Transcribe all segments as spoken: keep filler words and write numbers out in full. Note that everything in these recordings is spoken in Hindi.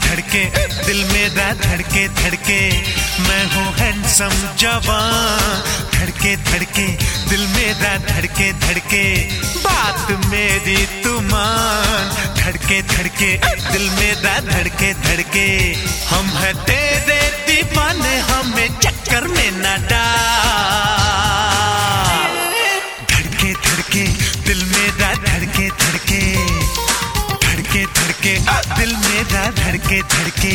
धड़के दिल मेरा धड़के धड़के, मैं हूँ हैंडसम जवान। धड़के धड़के दिल मेरा धड़के धड़के, बात मेरी तू मान। धड़के धड़के दिल मेरा धड़के धड़के, हम है तेरे दीवाने, हमें चक्कर में न डाल। धड़के धड़के दिल मेरा धड़के धड़के, धड़के धड़के दिल मेरा धड़के धड़के।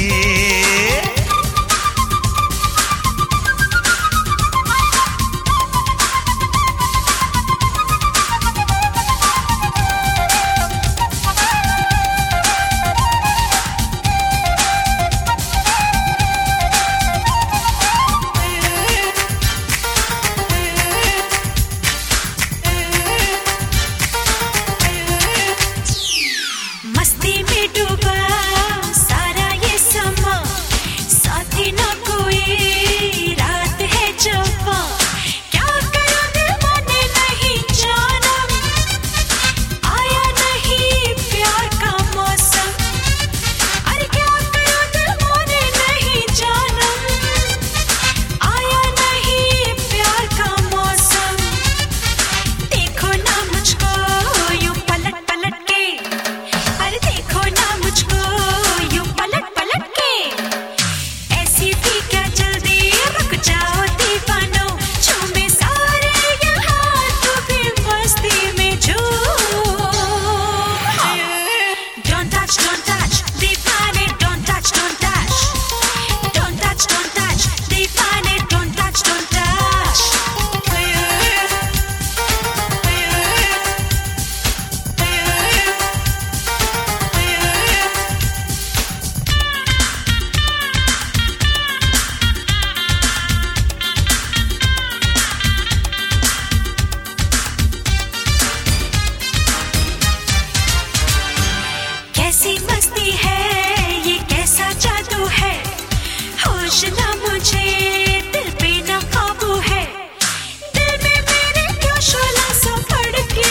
कैसी मस्ती है ये, कैसा जादू है, होश ना मुझे दिल पे ना काबू है। दिल में मेरे क्यों शोला सा फड़के,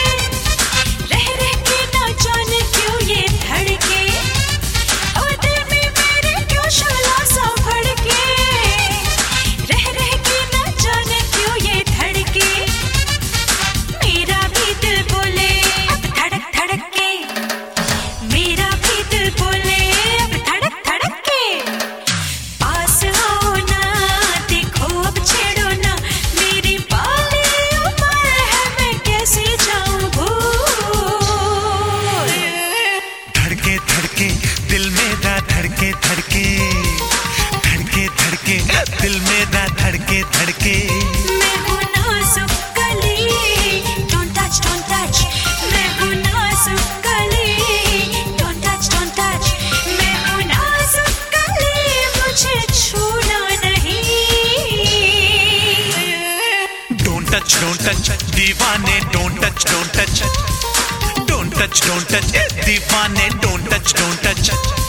रह रह के ना जाने क्यों ये धड़के। और दिल में मेरे क्यों शोला सा फड़के, रह रह के ना जाने क्यों ये धड़के। मेरा भी दिल बोले अब धड़क धड़क के, मेरा भी दिल बोले अब धड़क धड़क के। पास आओ ना, देखो अब छेड़ो ना, मेरी बाली उम्र है, मैं कैसे जाऊं भूल। धड़के धड़के दिल मेरा धड़के धड़के, धड़के धड़के दिल मेरा धड़के धड़के। मैं हूँ नाजुक कली, don't touch don't touch। मैं हूँ नाजुक कली, don't touch don't touch। मैं हूँ नाजुक कली, मुझे छूना नहीं। डोंट टच डोंट टच दीवाने, don't touch don't touch, don't touch don't touch दीवाने, डोंट टच डोंट टच।